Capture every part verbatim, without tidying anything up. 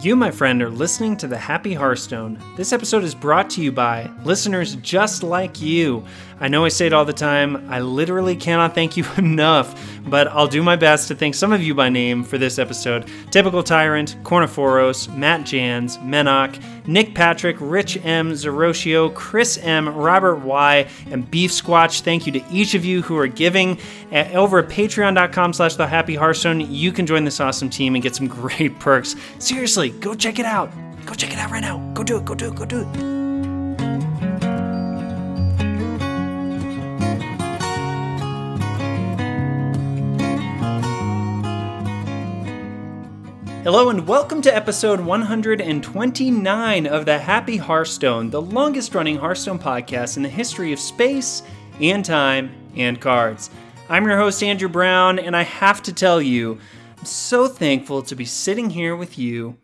You, my friend, are listening to The Happy Hearthstone. This episode is brought to you by listeners just like you. I know I say it all the time. I literally cannot thank you enough, but I'll do my best to thank some of you by name for this episode. Typical Tyrant, Corniforos, Matt Jans, Menok, Nick Patrick, Rich M, Zeroshio, Chris M, Robert Y, and Beef Squatch. Thank you to each of you who are giving. At, over at patreon.com slash The Happy Hearthstone, you can join this awesome team and get some great perks. Seriously, go check it out. Go check it out right now. Go do it, go do it, go do it. Hello and welcome to episode one hundred twenty-nine of The Happy Hearthstone, the longest running Hearthstone podcast in the history of space and time and cards. I'm your host Andrew Brown, and I have to tell you, I'm so thankful to be sitting here with you,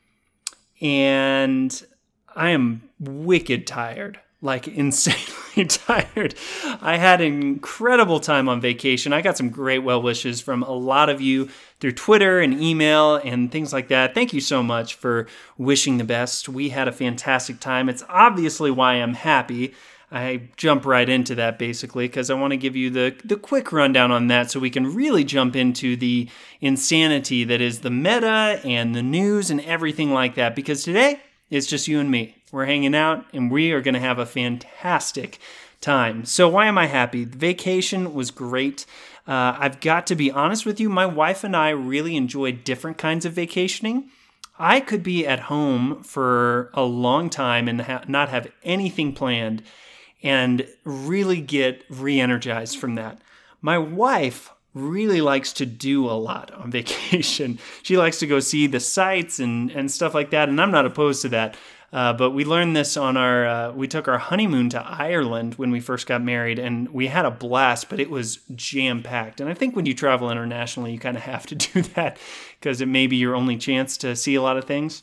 and I am wicked tired. Like, insanely tired. I had an incredible time on vacation. I got some great well wishes from a lot of you through Twitter and email and things like that. Thank you so much for wishing the best. We had a fantastic time. It's obviously why I'm happy. I jump right into that basically because I want to give you the, the quick rundown on that so we can really jump into the insanity that is the meta and the news and everything like that, because today it's just you and me. We're hanging out, and we are going to have a fantastic time. So why am I happy? The vacation was great. Uh, I've got to be honest with you, my wife and I really enjoy different kinds of vacationing. I could be at home for a long time and ha- not have anything planned and really get re-energized from that. My wife really likes to do a lot on vacation. She likes to go see the sights and, and stuff like that, and I'm not opposed to that. Uh, but we learned this on our, uh, we took our honeymoon to Ireland when we first got married, and we had a blast, but it was jam-packed. And I think when you travel internationally, you kind of have to do that because it may be your only chance to see a lot of things.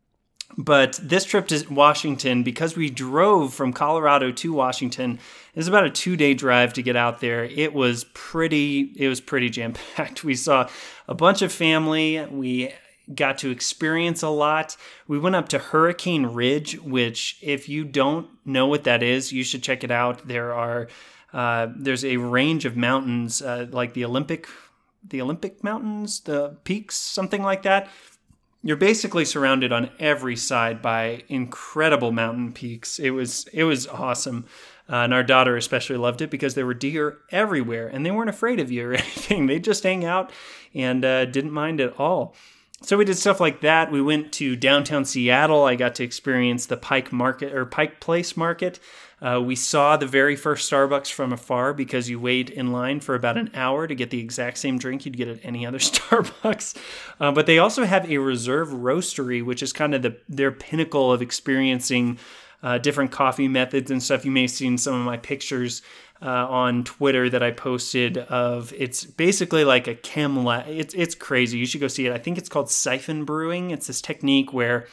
But this trip to Washington, because we drove from Colorado to Washington, it was about a two-day drive to get out there. It was pretty, it was pretty jam-packed. We saw a bunch of family. We got to experience a lot. We went up to Hurricane Ridge, which if you don't know what that is, you should check it out. There are, uh, there's a range of mountains, uh, like the Olympic, the Olympic Mountains, the peaks, something like that. You're basically surrounded on every side by incredible mountain peaks. It was it was awesome. Uh, and our daughter especially loved it because there were deer everywhere and they weren't afraid of you or anything. They just hang out and uh, didn't mind at all. So we did stuff like that. We went to downtown Seattle. I got to experience the Pike Market or Pike Place Market. Uh, we saw the very first Starbucks from afar because you wait in line for about an hour to get the exact same drink you'd get at any other Starbucks. Uh, but they also have a reserve roastery, which is kind of the their pinnacle of experiencing uh, different coffee methods and stuff. You may have seen some of my pictures uh, on Twitter that I posted of, it's basically like a chem lab. It's, it's crazy. You should go see it. I think it's called siphon brewing. It's this technique where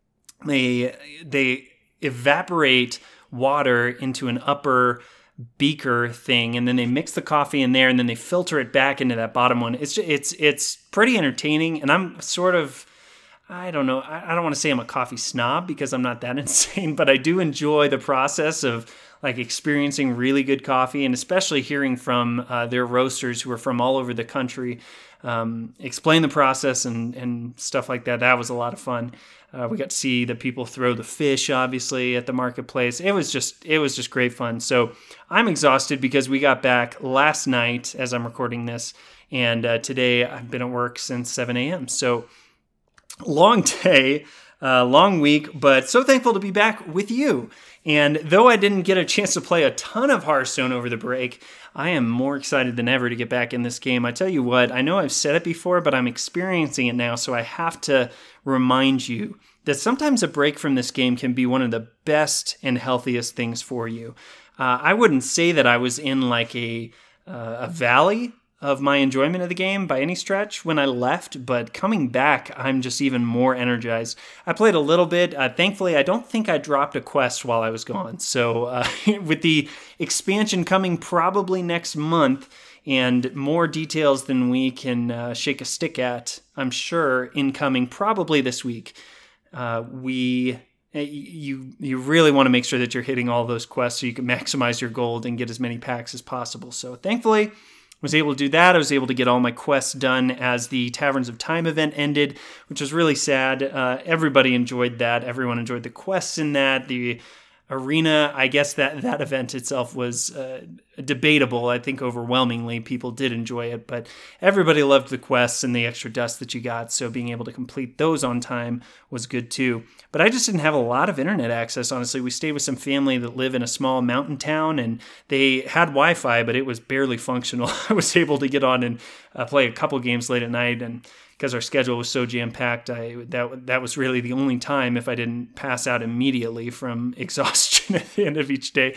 they they evaporate water into an upper beaker thing, and then they mix the coffee in there, and then they filter it back into that bottom one. It's just, it's it's pretty entertaining, and I'm sort of, I don't know, I, I don't want to say I'm a coffee snob because I'm not that insane, but I do enjoy the process of like experiencing really good coffee, and especially hearing from uh, their roasters who are from all over the country um, explain the process and, and stuff like that. That was a lot of fun. Uh, we got to see the people throw the fish, obviously, at the marketplace. It was just it was just great fun. So I'm exhausted because we got back last night as I'm recording this, and uh, today I've been at work since seven a.m. So long day, uh, long week, but so thankful to be back with you. And though I didn't get a chance to play a ton of Hearthstone over the break, I am more excited than ever to get back in this game. I tell you what, I know I've said it before, but I'm experiencing it now, so I have to remind you that sometimes a break from this game can be one of the best and healthiest things for you. Uh, I wouldn't say that I was in like a uh, a valley of my enjoyment of the game by any stretch when I left, but coming back, I'm just even more energized. I played a little bit. Uh, thankfully, I don't think I dropped a quest while I was gone. So uh, with the expansion coming probably next month, and more details than we can uh, shake a stick at, I'm sure, incoming probably this week. uh, we you you really want to make sure that you're hitting all those quests so you can maximize your gold and get as many packs as possible. So thankfully, was able to do that. I was able to get all my quests done as the Taverns of Time event ended, which was really sad. Uh, everybody enjoyed that. Everyone enjoyed the quests in that. The arena, I guess that that event itself was uh, debatable. I think overwhelmingly people did enjoy it, but everybody loved the quests and the extra dust that you got, so being able to complete those on time was good too. But I just didn't have a lot of internet access, honestly. We stayed with some family that live in a small mountain town, and they had Wi-Fi, but it was barely functional. I was able to get on and uh, play a couple games late at night, and because our schedule was so jam-packed, I that that was really the only time, if I didn't pass out immediately from exhaustion at the end of each day,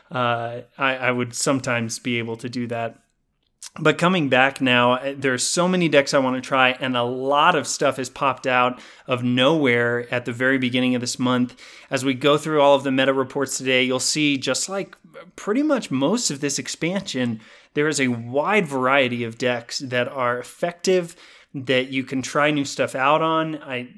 uh, I, I would sometimes be able to do that. But coming back now, there's so many decks I want to try, and a lot of stuff has popped out of nowhere at the very beginning of this month. As we go through all of the meta reports today, you'll see, just like pretty much most of this expansion, there is a wide variety of decks that are effective, that you can try new stuff out on. I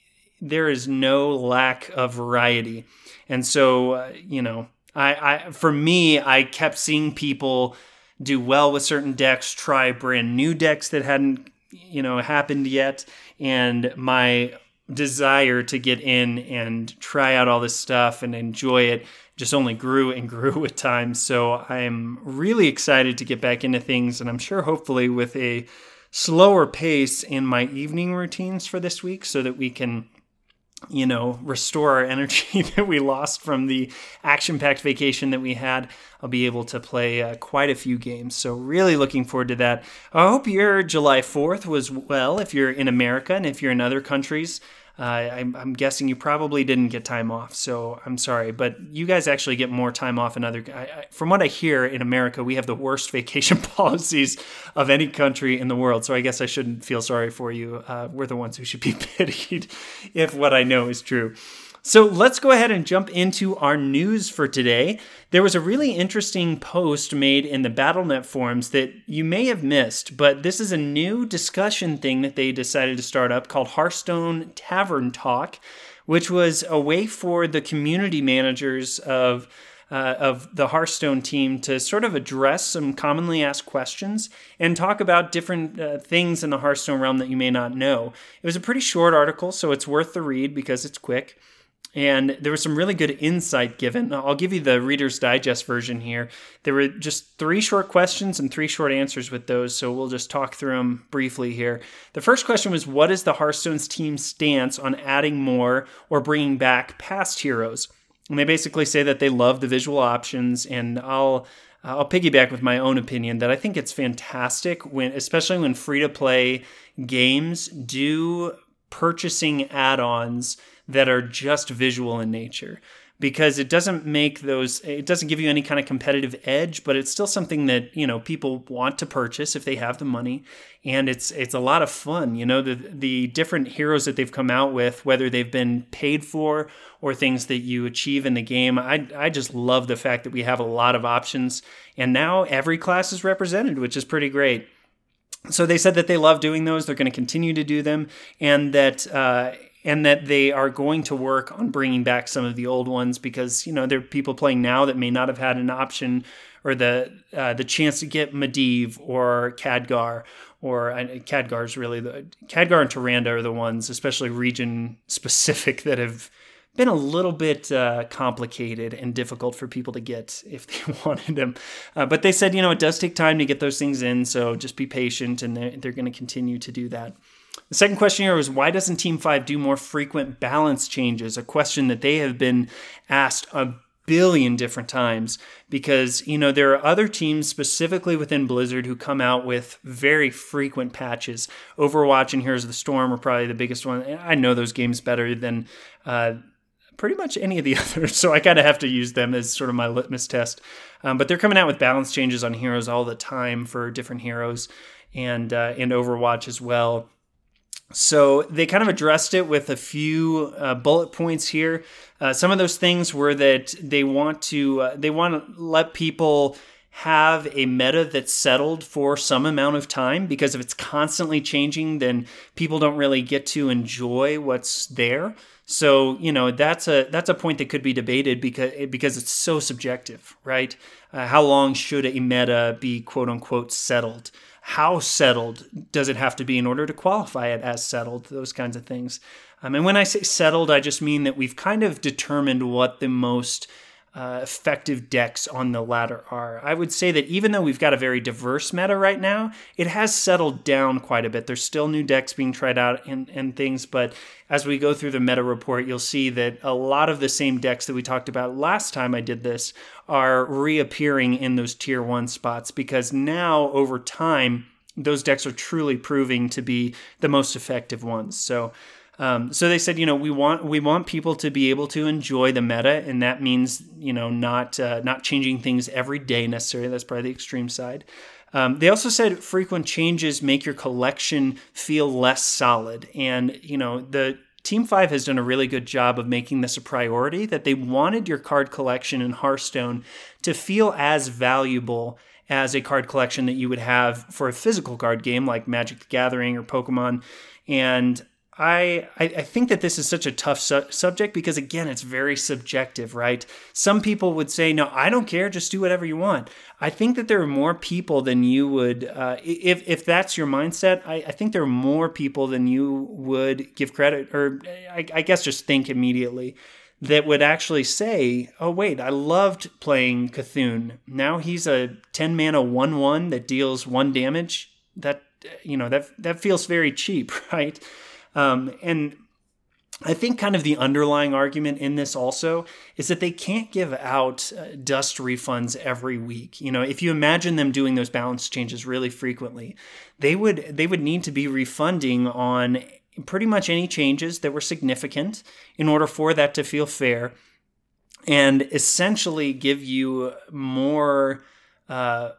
there is no lack of variety. And so, uh, you know, I, I for me, I kept seeing people do well with certain decks, try brand new decks that hadn't, you know, happened yet. And my desire to get in and try out all this stuff and enjoy it just only grew and grew with time. So I'm really excited to get back into things. And I'm sure hopefully with a slower pace in my evening routines for this week so that we can, you know, restore our energy that we lost from the action-packed vacation that we had. I'll be able to play uh, quite a few games. So really looking forward to that. I hope your July fourth was well if you're in America, and if you're in other countries. Uh, I'm, I'm guessing you probably didn't get time off, so I'm sorry. But you guys actually get more time off in other... I, I, from what I hear, in America, we have the worst vacation policies of any country in the world, so I guess I shouldn't feel sorry for you. Uh, we're the ones who should be pitied if what I know is true. So let's go ahead and jump into our news for today. There was a really interesting post made in the Battle dot net forums that you may have missed, but this is a new discussion thing that they decided to start up called Hearthstone Tavern Talk, which was a way for the community managers of Uh, of the Hearthstone team to sort of address some commonly asked questions and talk about different uh, things in the Hearthstone realm that you may not know. It was a pretty short article, so it's worth the read because it's quick. And there was some really good insight given. I'll give you the Reader's Digest version here. There were just three short questions and three short answers with those, so we'll just talk through them briefly here. The first question was, what is the Hearthstone's team's stance on adding more or bringing back past heroes? And they basically say that they love the visual options, and I'll I'll piggyback with my own opinion that I think it's fantastic when, especially when free-to-play games do purchasing add-ons that are just visual in nature, because it doesn't make those, it doesn't give you any kind of competitive edge, but it's still something that, you know, people want to purchase if they have the money. And it's it's a lot of fun. You know, the the different heroes that they've come out with, whether they've been paid for or things that you achieve in the game. I I just love the fact that we have a lot of options, and now every class is represented, which is pretty great. So they said that they love doing those. They're going to continue to do them, and that uh, and that they are going to work on bringing back some of the old ones because, you know, there are people playing now that may not have had an option or the uh, the chance to get Medivh or Khadgar, or uh, Khadgar is really the Khadgar and Tyrande are the ones, especially region specific, that have been a little bit uh, complicated and difficult for people to get if they wanted them. Uh, but they said, you know, it does take time to get those things in, so just be patient, and they're, they're going to continue to do that. The second question here was, why doesn't Team five do more frequent balance changes? A question that they have been asked a billion different times, because, you know, there are other teams specifically within Blizzard who come out with very frequent patches. Overwatch and Heroes of the Storm are probably the biggest one. I know those games better than uh, pretty much any of the others, so I kind of have to use them as sort of my litmus test. Um, but they're coming out with balance changes on heroes all the time for different heroes, and uh, and Overwatch as well. So they kind of addressed it with a few uh, bullet points here. Uh, some of those things were that they want to uh, they want to let people have a meta that's settled for some amount of time, because if it's constantly changing, then people don't really get to enjoy what's there. So, you know, that's a that's a point that could be debated because because it's so subjective, right? Uh, how long should a meta be quote unquote settled? How settled does it have to be in order to qualify it as settled? Those kinds of things. Um, and when I say settled, I just mean that we've kind of determined what the most uh, effective decks on the ladder are. I would say that even though we've got a very diverse meta right now, it has settled down quite a bit. There's still new decks being tried out and, and things, but as we go through the meta report, you'll see that a lot of the same decks that we talked about last time I did this are reappearing in those tier one spots, because now over time, those decks are truly proving to be the most effective ones. So Um, so they said, you know, we want we want people to be able to enjoy the meta, and that means, you know, not uh, not changing things every day necessarily. That's probably the extreme side. Um, they also said frequent changes make your collection feel less solid, and you know, the Team five has done a really good job of making this a priority, that they wanted your card collection in Hearthstone to feel as valuable as a card collection that you would have for a physical card game like Magic the Gathering or Pokemon, and I, I think that this is such a tough su- subject because, again, it's very subjective, right? Some people would say, no, I don't care, just do whatever you want. I think that there are more people than you would, uh, if if that's your mindset, I, I think there are more people than you would give credit, or I, I guess just think immediately, that would actually say, oh, wait, I loved playing Cthulhu. Now he's a ten mana one one that deals one damage. That, you know, that that feels very cheap, right? Um, and I think kind of the underlying argument in this also is that they can't give out uh, dust refunds every week. You know, if you imagine them doing those balance changes really frequently, they would they would need to be refunding on pretty much any changes that were significant in order for that to feel fair, and essentially give you more uh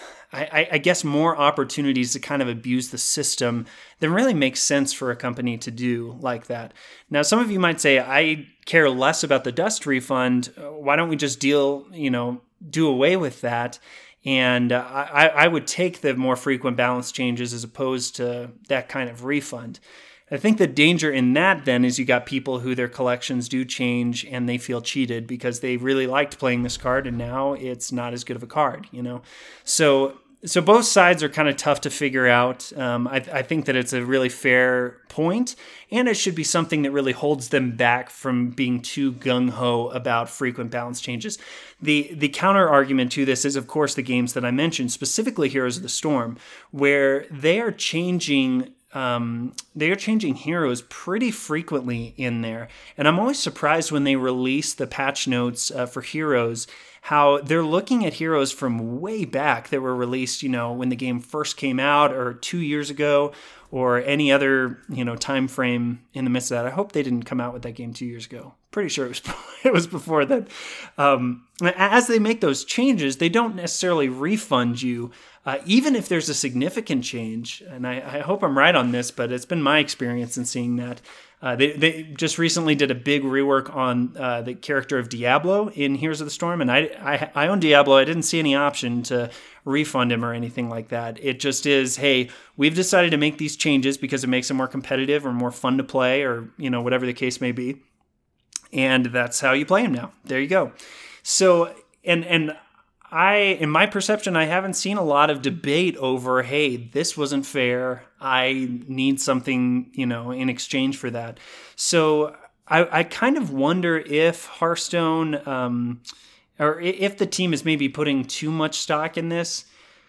I, I guess more opportunities to kind of abuse the system than really makes sense for a company to do like that. Now, some of you might say, I care less about the dust refund. Why don't we just deal, you know, do away with that? And uh, I, I would take the more frequent balance changes as opposed to that kind of refund. I think the danger in that then is you got people who their collections do change and they feel cheated because they really liked playing this card and now it's not as good of a card, you know? So so both sides are kind of tough to figure out. Um, I, I think that it's a really fair point, and it should be something that really holds them back from being too gung-ho about frequent balance changes. The the counter argument to this is, of course, the games that I mentioned, specifically Heroes of the Storm, where they are changing Um, they are changing heroes pretty frequently in there. And I'm always surprised when they release the patch notes uh, for heroes, how they're looking at heroes from way back that were released, you know, when the game first came out, or two years ago, or any other, you know, time frame in the midst of that. I hope they didn't come out with that game two years ago. Pretty sure it was it was before that. Um, as they make those changes, they don't necessarily refund you, uh, even if there's a significant change. And I, I hope I'm right on this, but it's been my experience in seeing that. Uh, they they just recently did a big rework on uh, the character of Diablo in Heroes of the Storm, and I, I I own Diablo. I didn't see any option to refund him or anything like that. It just is, hey, we've decided to make these changes because it makes it more competitive or more fun to play, or you know, whatever the case may be, and that's how you play him now. There you go. So and and. I, in my perception, I haven't seen a lot of debate over, hey, this wasn't fair. I need something, you know, in exchange for that. So I, I kind of wonder if Hearthstone, um, or if the team is maybe putting too much stock in this.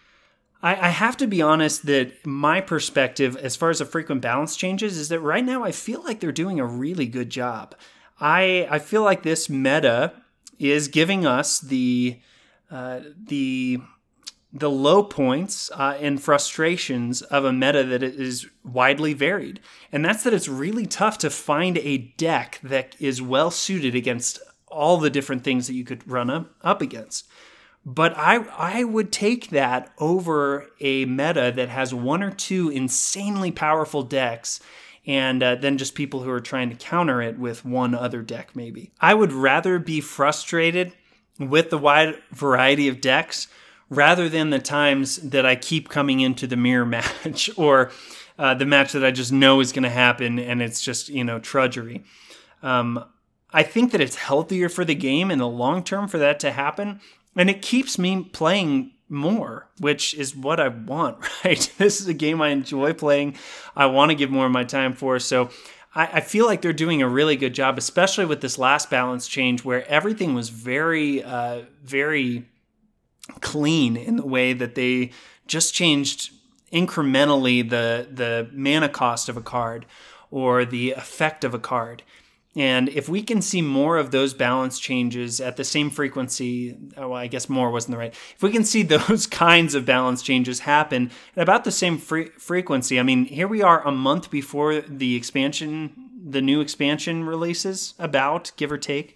I, I have to be honest that my perspective, as far as the frequent balance changes, is that right now I feel like they're doing a really good job. I I feel like this meta is giving us the Uh, the the low points uh, and frustrations of a meta that is widely varied. And that's that it's really tough to find a deck that is well suited against all the different things that you could run up, up against. But I I would take that over a meta that has one or two insanely powerful decks, and uh, then just people who are trying to counter it with one other deck maybe. I would rather be frustrated with the wide variety of decks rather than the times that I keep coming into the mirror match or uh, the match that I just know is going to happen and it's just, you know, trudgery. Um, I think that it's healthier for the game in the long term for that to happen, and it keeps me playing more, which is what I want, right? This is a game I enjoy playing. I want to give more of my time for, so I, I feel like they're doing a really good job, especially with this last balance change where everything was very, uh, very clean in the way that they just changed incrementally the the mana cost of a card or the effect of a card. And if we can see more of those balance changes at the same frequency, well, I guess more wasn't the right. If we can see those kinds of balance changes happen at about the same fre- frequency, I mean, here we are a month before the expansion, the new expansion releases, about, give or take.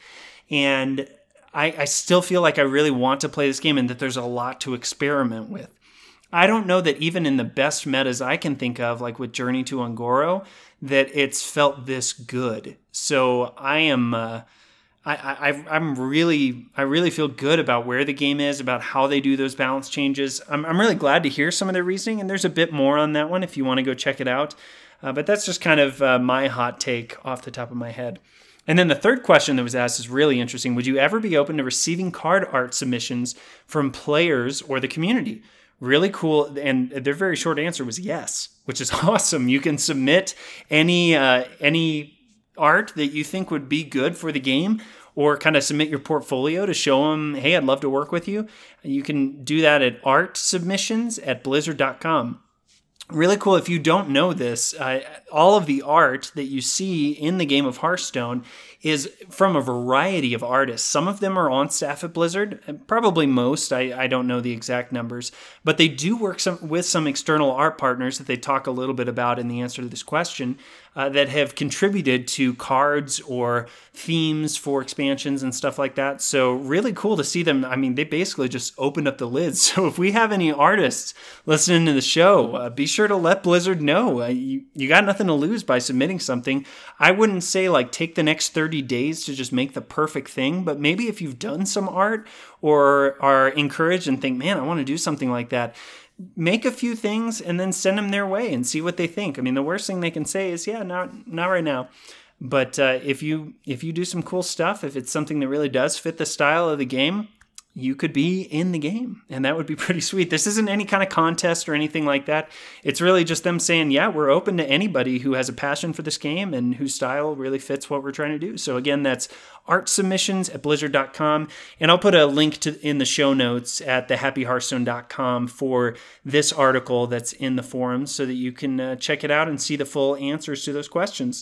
And I, I still feel like I really want to play this game and that there's a lot to experiment with. I don't know that even in the best metas I can think of, like with Journey to Un'Goro, that it's felt this good. So I am, uh, I, I, I'm really, I really feel good about where the game is, about how they do those balance changes. I'm, I'm really glad to hear some of their reasoning, and there's a bit more on that one if you want to go check it out. Uh, but that's just kind of uh, my hot take off the top of my head. And then the third question that was asked is really interesting. Would you ever be open to receiving card art submissions from players or the community? Really cool. And their very short answer was yes, which is awesome. You can submit any uh, any art that you think would be good for the game, or kind of submit your portfolio to show them, hey, I'd love to work with you. You can do that at art submissions at blizzard dot com. Really cool. If you don't know this, uh, all of the art that you see in the game of Hearthstone is from a variety of artists. Some of them are on staff at Blizzard, probably most. I, I don't know the exact numbers, but they do work some, with some external art partners that they talk a little bit about in the answer to this question uh, that have contributed to cards or themes for expansions and stuff like that. So really cool to see them. I mean, they basically just opened up the lids. So if we have any artists listening to the show, uh, be sure to let Blizzard know. Uh, you, you got nothing to lose by submitting something. I wouldn't say like take the next thirty days to just make the perfect thing, but maybe if you've done some art or are encouraged and think, man, I want to do something like that, make a few things and then send them their way and see what they think. I mean, the worst thing they can say is, yeah, not not right now. But uh, if you if you do some cool stuff, if it's something that really does fit the style of the game, you could be in the game, and that would be pretty sweet. This isn't any kind of contest or anything like that. It's really just them saying, yeah, we're open to anybody who has a passion for this game and whose style really fits what we're trying to do. So again, that's art submissions at blizzard dot com, and I'll put a link to in the show notes at the happy hearthstone dot com for this article that's in the forums so that you can uh, check it out and see the full answers to those questions.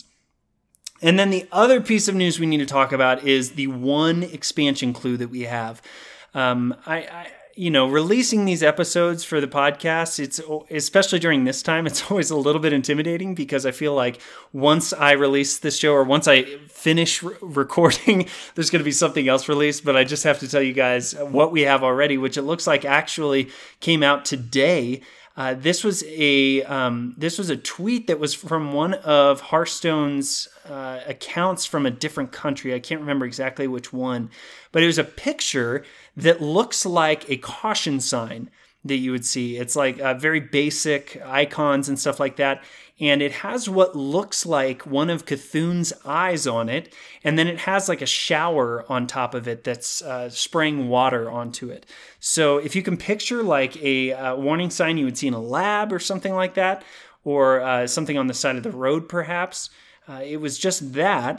And then the other piece of news we need to talk about is the one expansion clue that we have. Um, I, I, you know, releasing these episodes for the podcast, it's especially during this time, it's always a little bit intimidating because I feel like once I release this show or once I finish re- recording, there's going to be something else released. But I just have to tell you guys what we have already, which it looks like actually came out today. Uh, this was a um, this was a tweet that was from one of Hearthstone's uh, accounts from a different country. I can't remember exactly which one, but it was a picture that looks like a caution sign that you would see. It's like uh, very basic icons and stuff like that. And it has what looks like one of Cthulhu's eyes on it. And then it has like a shower on top of it that's uh, spraying water onto it. So if you can picture like a uh, warning sign you would see in a lab or something like that, or uh, something on the side of the road perhaps, uh, it was just that.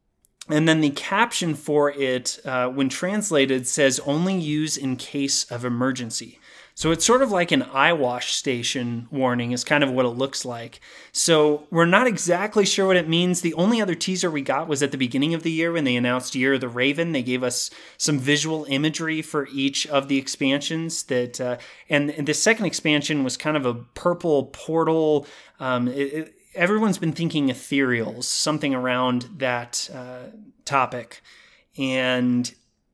And then the caption for it, uh, when translated, says only use in case of emergency. So it's sort of like an eye wash station warning is kind of what it looks like. So we're not exactly sure what it means. The only other teaser we got was at the beginning of the year when they announced Year of the Raven. They gave us some visual imagery for each of the expansions. That uh, and, and the second expansion was kind of a purple portal. Um, it, it, everyone's been thinking ethereals, something around that uh, topic. And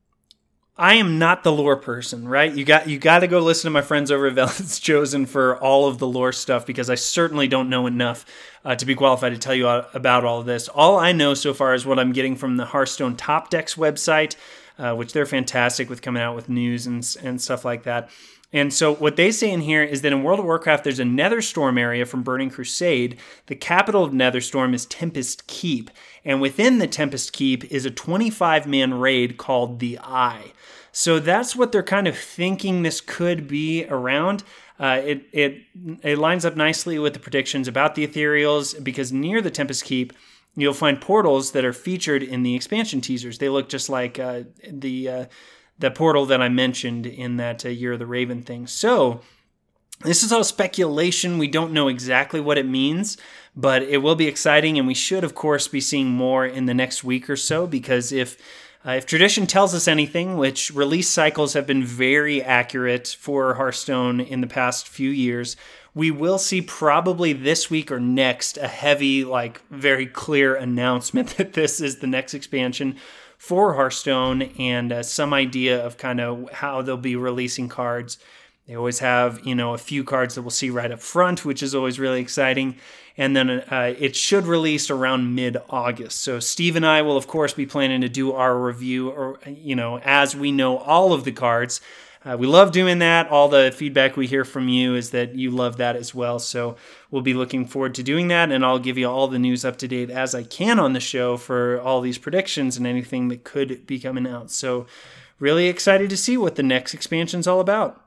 I am not the lore person, right? You got you got to go listen to my friends over at Velen's Chosen for all of the lore stuff, because I certainly don't know enough uh, to be qualified to tell you about all of this. All I know so far is what I'm getting from the Hearthstone Top Decks website, uh, which they're fantastic with coming out with news and and stuff like that. And so what they say in here is that in World of Warcraft, there's a Netherstorm area from Burning Crusade. The capital of Netherstorm is Tempest Keep. And within the Tempest Keep is a twenty-five man raid called the Eye. So that's what they're kind of thinking this could be around. Uh, it, it, it lines up nicely with the predictions about the Ethereals, because near the Tempest Keep, you'll find portals that are featured in the expansion teasers. They look just like uh, the... Uh, the portal that I mentioned in that uh, Year of the Raven thing. So this is all speculation. We don't know exactly what it means, but it will be exciting, and we should, of course, be seeing more in the next week or so, because if uh, if tradition tells us anything, which release cycles have been very accurate for Hearthstone in the past few years, we will see probably this week or next a heavy, like very clear announcement that this is the next expansion for Hearthstone, and uh, some idea of kind of how they'll be releasing cards. They always have, you know, a few cards that we'll see right up front, which is always really exciting. And then uh, it should release around mid-August. So Steve and I will, of course, be planning to do our review, or you know, as we know all of the cards. Uh, we love doing that. All the feedback we hear from you is that you love that as well. So we'll be looking forward to doing that, and I'll give you all the news up to date as I can on the show for all these predictions and anything that could be coming out. So really excited to see what the next expansion's all about.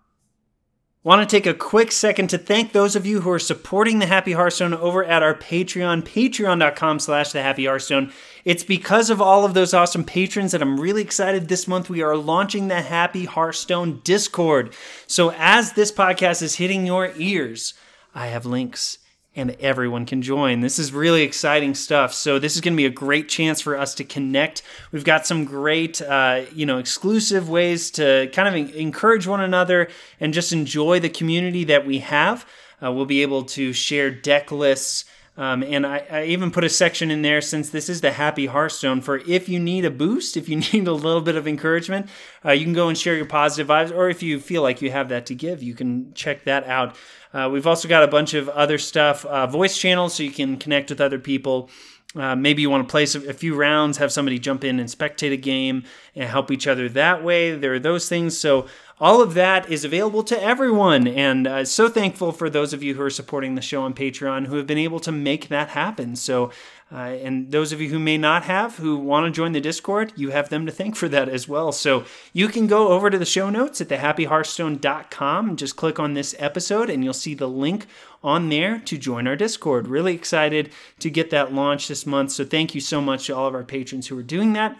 Want to take a quick second to thank those of you who are supporting The Happy Hearthstone over at our Patreon, patreon.com slash The Happy Hearthstone. It's because of all of those awesome patrons that I'm really excited this month we are launching the Happy Hearthstone Discord. So as this podcast is hitting your ears, I have links and everyone can join. This is really exciting stuff. So this is going to be a great chance for us to connect. We've got some great, uh, you know, exclusive ways to kind of encourage one another and just enjoy the community that we have. Uh, we'll be able to share deck lists. Um, and I, I even put a section in there, since this is the Happy Hearthstone, for if you need a boost, if you need a little bit of encouragement, uh, you can go and share your positive vibes, or if you feel like you have that to give, you can check that out. Uh, we've also got a bunch of other stuff, uh, voice channels, so you can connect with other people. Uh, maybe you want to play a few rounds, have somebody jump in and spectate a game and help each other that way. There are those things. So all of that is available to everyone. And uh, so thankful for those of you who are supporting the show on Patreon who have been able to make that happen. So, uh, and those of you who may not have, who want to join the Discord, you have them to thank for that as well. So you can go over to the show notes at the happy hearthstone dot com and just click on this episode, and you'll see the link on there to join our Discord. Really excited to get that launched this month. So thank you so much to all of our patrons who are doing that.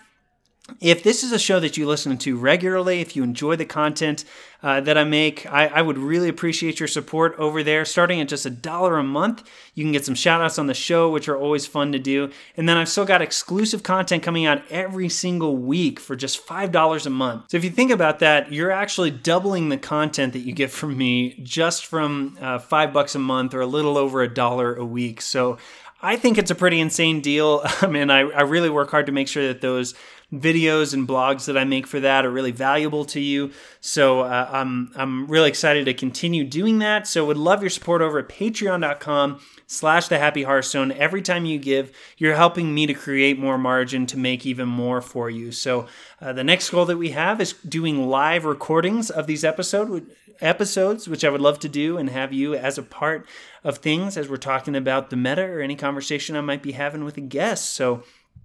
If this is a show that you listen to regularly, if you enjoy the content uh, that I make, I, I would really appreciate your support over there. Starting at just a dollar a month, you can get some shout outs on the show, which are always fun to do. And then I've still got exclusive content coming out every single week for just five dollars a month. So if you think about that, you're actually doubling the content that you get from me just from uh, five bucks a month, or a little over a dollar a week. So I think it's a pretty insane deal. Um, and I, I really work hard to make sure that those videos and blogs that I make for that are really valuable to you. So uh, I'm I'm really excited to continue doing that. So would love your support over at patreon.com slash the Happy Hearthstone. Every time you give, you're helping me to create more margin to make even more for you. So uh, the next goal that we have is doing live recordings of these episode, episodes, which I would love to do and have you as a part of things as we're talking about the meta or any conversation I might be having with a guest. So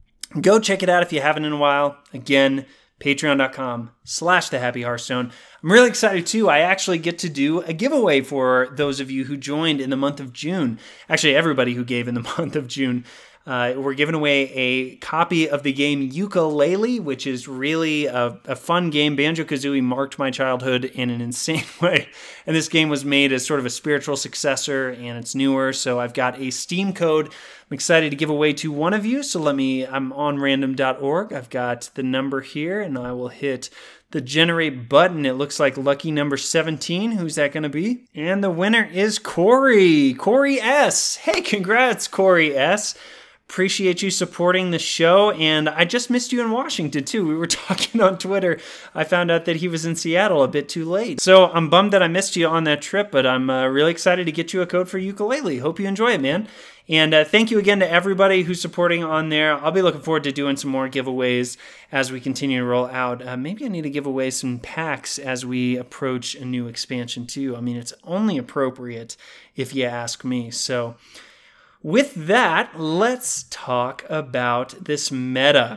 go check it out if you haven't in a while. Again, patreon.com slash the Happy Hearthstone. I'm really excited too. I actually get to do a giveaway for those of you who joined in the month of June. Actually, everybody who gave in the month of June. Uh, we're giving away a copy of the game Yooka-Laylee, which is really a, a fun game. Banjo-Kazooie marked my childhood in an insane way. And this game was made as sort of a spiritual successor, and it's newer. So I've got a Steam code I'm excited to give away to one of you. So let me, I'm on random dot org. I've got the number here, and I will hit the generate button. It looks like lucky number seventeen. Who's that going to be? And the winner is Corey. Corey S. Hey, congrats, Corey S. Appreciate you supporting the show, and I just missed you in Washington too. We were talking on Twitter. I found out that he was in Seattle a bit too late. So I'm bummed that I missed you on that trip, but I'm uh, really excited to get you a code for ukulele. Hope you enjoy it, man. And uh, thank you again to everybody who's supporting on there. I'll be looking forward to doing some more giveaways as we continue to roll out. Uh, maybe I need to give away some packs as we approach a new expansion too. I mean, it's only appropriate if you ask me. So with that, let's talk about this meta.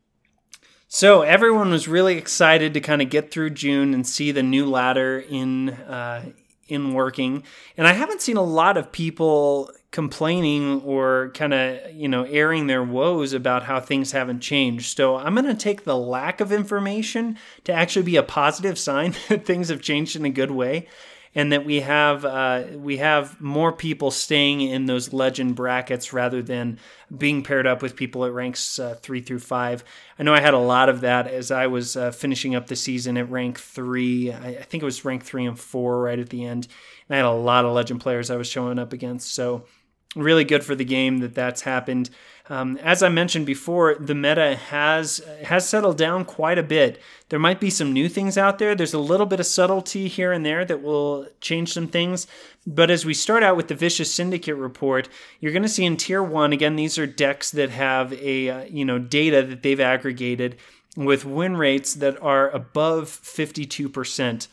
So everyone was really excited to kind of get through June and see the new ladder in uh, in working. And I haven't seen a lot of people complaining or kind of, you know, airing their woes about how things haven't changed. So I'm going to take the lack of information to actually be a positive sign that things have changed in a good way. And that we have uh, we have more people staying in those legend brackets rather than being paired up with people at ranks uh, three through five. I know I had a lot of that as I was uh, finishing up the season at rank three. I, I think it was rank three and four right at the end. And I had a lot of legend players I was showing up against. So really good for the game that that's happened. Um, as I mentioned before, the meta has has settled down quite a bit. There might be some new things out there. There's a little bit of subtlety here and there that will change some things. But as we start out with the Vicious Syndicate report, you're going to see in Tier one, again, these are decks that have a uh, you know data that they've aggregated with win rates that are above fifty-two percent.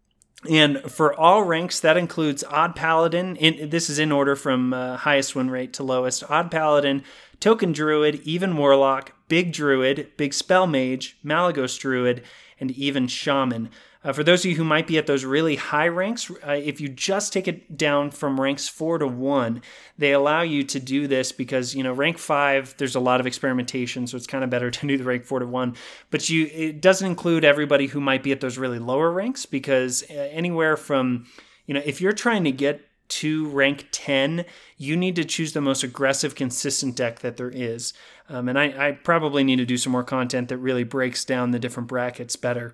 And for all ranks, that includes Odd Paladin. In, this is in order from uh, highest win rate to lowest. Odd Paladin, Token Druid, Even Warlock, Big Druid, Big Spell Mage, Malygos Druid, and even Shaman. Uh, for those of you who might be at those really high ranks, uh, if you just take it down from ranks four to one, they allow you to do this because, you know, rank five, there's a lot of experimentation, so it's kind of better to do the rank four to one. But you, it doesn't include everybody who might be at those really lower ranks because uh, anywhere from, you know, if you're trying to get to rank ten, you need to choose the most aggressive, consistent deck that there is. Um, and I, I probably need to do some more content that really breaks down the different brackets better.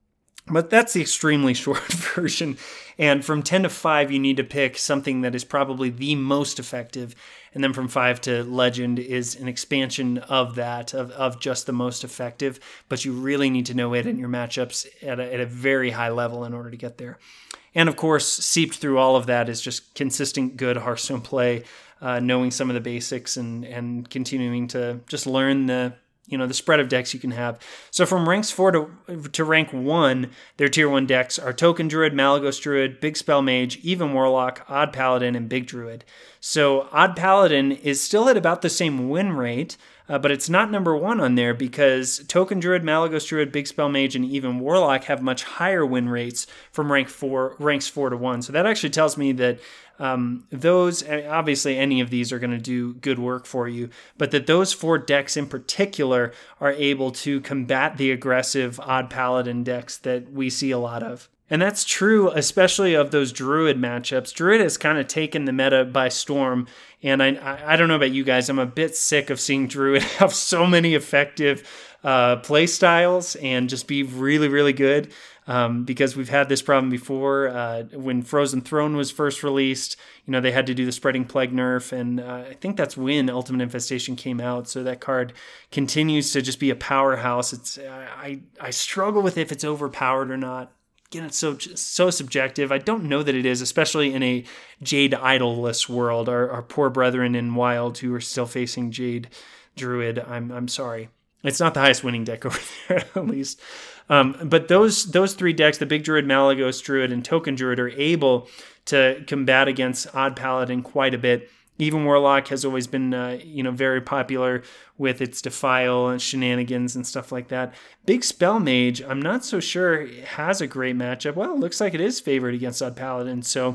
But that's the extremely short version. And from ten to five, you need to pick something that is probably the most effective. And then from five to Legend is an expansion of that, of, of just the most effective. But you really need to know it in your matchups at a, at a very high level in order to get there. And of course, seeped through all of that is just consistent, good Hearthstone play, uh, knowing some of the basics and, and continuing to just learn the you know, the spread of decks you can have. So from ranks four to to rank one, their tier one decks are Token Druid, Malygos Druid, Big Spell Mage, Even Warlock, Odd Paladin, and Big Druid. So Odd Paladin is still at about the same win rate, uh, but it's not number one on there because Token Druid, Malygos Druid, Big Spell Mage, and Even Warlock have much higher win rates from rank four, ranks four to one. So that actually tells me that Um, those, obviously any of these are going to do good work for you, but that those four decks in particular are able to combat the aggressive Odd Paladin decks that we see a lot of. And that's true, especially of those Druid matchups. Druid has kind of taken the meta by storm, and I, I, I don't know about you guys, I'm a bit sick of seeing Druid have so many effective uh, play styles and just be really, really good. Um, because we've had this problem before. Uh, when Frozen Throne was first released, you know, they had to do the Spreading Plague nerf, and uh, I think that's when Ultimate Infestation came out. So that card continues to just be a powerhouse. It's I I struggle with if it's overpowered or not. Again, it's so so subjective. I don't know that it is, especially in a Jade Idol-less world. Our, our poor brethren in Wild who are still facing Jade Druid. I'm I'm sorry. It's not the highest winning deck over there, at least. Um, but those those three decks, the Big Druid, Malygos Druid, and Token Druid, are able to combat against Odd Paladin quite a bit. Even Warlock has always been, uh, you know, very popular with its Defile and shenanigans and stuff like that. Big Spell Mage, I'm not so sure has a great matchup. Well, it looks like it is favored against Odd Paladin. So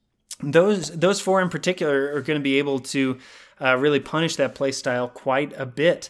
those those four in particular are going to be able to uh, really punish that playstyle quite a bit.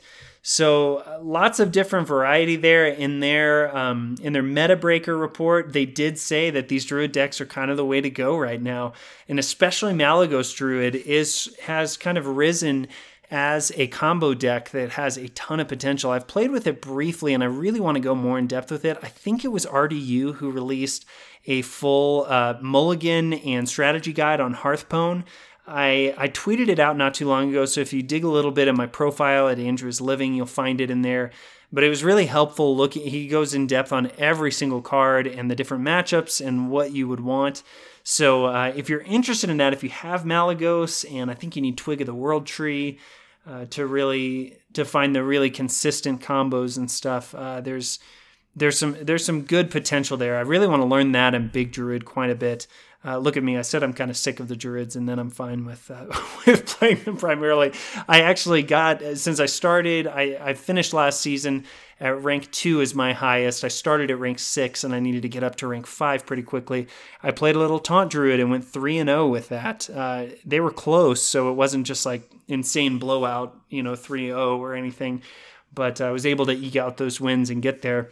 So uh, lots of different variety there in their um, in their Meta Breaker report. They did say that these Druid decks are kind of the way to go right now, and especially Malygos Druid is has kind of risen as a combo deck that has a ton of potential. I've played with it briefly, and I really want to go more in depth with it. I think it was R D U who released a full uh, mulligan and strategy guide on Hearthpwn. I, I tweeted it out not too long ago, so if you dig a little bit in my profile at Andrew's Living, you'll find it in there. But it was really helpful looking. He goes in depth on every single card and the different matchups and what you would want. So uh, if you're interested in that, if you have Malygos, and I think you need Twig of the World Tree uh, to really to find the really consistent combos and stuff, uh, there's there's some there's some good potential there. I really want to learn that in Big Druid quite a bit. Uh, look at me. I said I'm kind of sick of the Druids, and then I'm fine with uh, with playing them primarily. I actually got, since I started, I, I finished last season at rank two is my highest. I started at rank six, and I needed to get up to rank five pretty quickly. I played a little Taunt Druid and went three and oh with that. Uh, they were close, so it wasn't just like insane blowout, you know, three oh or anything. But I was able to eke out those wins and get there.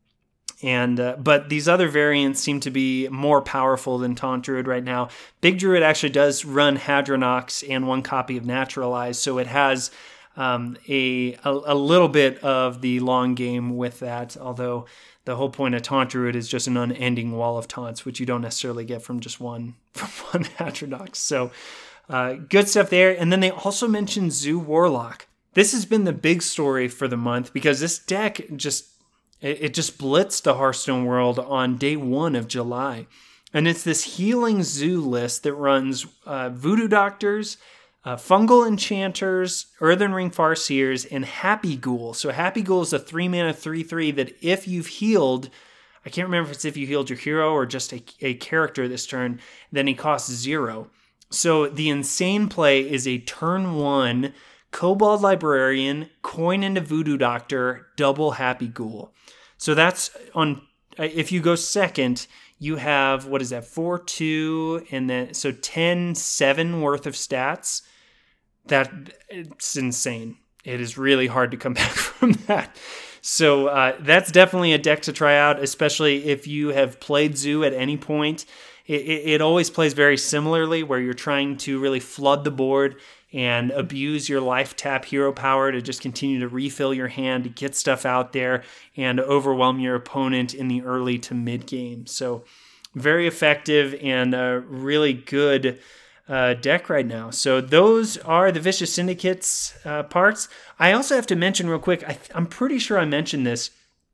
And uh, but these other variants seem to be more powerful than Taunt Druid right now. Big Druid actually does run Hadronox and one copy of Naturalize, so it has um, a, a a little bit of the long game with that, although the whole point of Taunt Druid is just an unending wall of taunts, which you don't necessarily get from just one, from one Hadronox. So uh, good stuff there. And then they also mentioned Zoo Warlock. This has been the big story for the month because this deck just It just blitzed the Hearthstone world on day one of July. And it's this healing zoo list that runs uh, Voodoo Doctors, uh, Fungal Enchanters, Earthen Ring Farseers, and Happy Ghoul. So Happy Ghoul is a three mana three three that if you've healed, I can't remember if it's if you healed your hero or just a, a character this turn, then he costs zero. So the insane play is a turn one Kobold Librarian, coin into Voodoo Doctor, double Happy Ghoul. So that's on, if you go second, you have, what is that, four, two, and then, so ten, seven worth of stats. That, it's insane. It is really hard to come back from that. So uh, that's definitely a deck to try out, especially if you have played Zoo at any point. It, it, it always plays very similarly, where you're trying to really flood the board and abuse your life tap hero power to just continue to refill your hand, to get stuff out there, and overwhelm your opponent in the early to mid game. So very effective and a really good uh, deck right now. So those are the Vicious Syndicate's uh, parts. I also have to mention real quick, I, I'm pretty sure I mentioned this,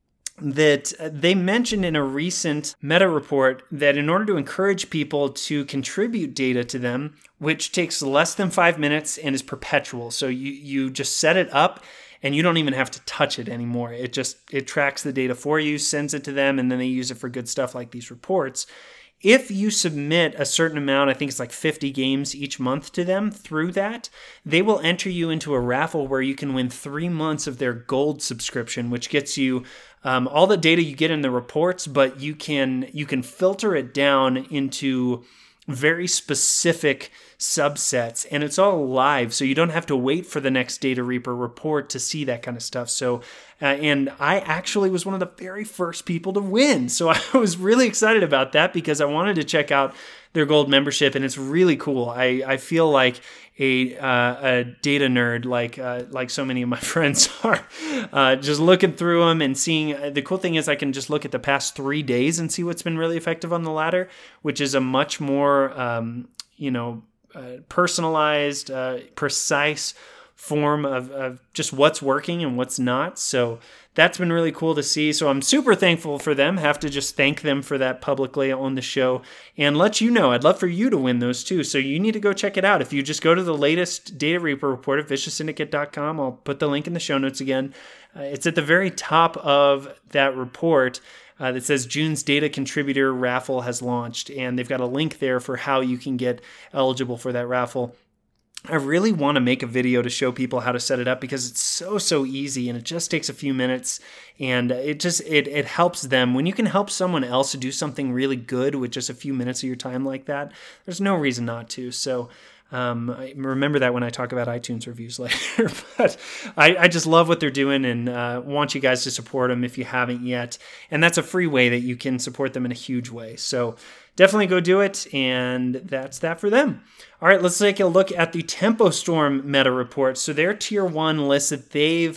that they mentioned in a recent meta report that in order to encourage people to contribute data to them, which takes less than five minutes and is perpetual. So you, you just set it up and you don't even have to touch it anymore. It just, it tracks the data for you, sends it to them, and then they use it for good stuff like these reports. If you submit a certain amount, I think it's like fifty games each month to them through that, they will enter you into a raffle where you can win three months of their gold subscription, which gets you um, all the data you get in the reports, but you can you can filter it down into very specific subsets, and it's all live, so you don't have to wait for the next Data Reaper report to see that kind of stuff. So, uh, and I actually was one of the very first people to win, so I was really excited about that because I wanted to check out their gold membership, and it's really cool. I, I feel like a uh, a data nerd, like uh, like so many of my friends are, uh, just looking through them and seeing. Uh, the cool thing is I can just look at the past three days and see what's been really effective on the ladder, which is a much more um, you know uh, personalized, uh, precise form of, of just what's working and what's not. So that's been really cool to see. So I'm super thankful for them. Have to just thank them for that publicly on the show and let you know. I'd love for you to win those too. So you need to go check it out. If you just go to the latest Data Reaper report at vicious syndicate dot com, I'll put the link in the show notes again. Uh, it's at the very top of that report uh, that says June's Data Contributor Raffle has launched. And they've got a link there for how you can get eligible for that raffle. I really want to make a video to show people how to set it up because it's so, so easy and it just takes a few minutes and it just, it, it helps them. When you can help someone else to do something really good with just a few minutes of your time like that, there's no reason not to. So um, I remember that when I talk about iTunes reviews later, but I, I just love what they're doing and uh, want you guys to support them if you haven't yet. And that's a free way that you can support them in a huge way. So definitely go do it, and that's that for them. All right, let's take a look at the Tempo Storm meta report. So their tier one list that they've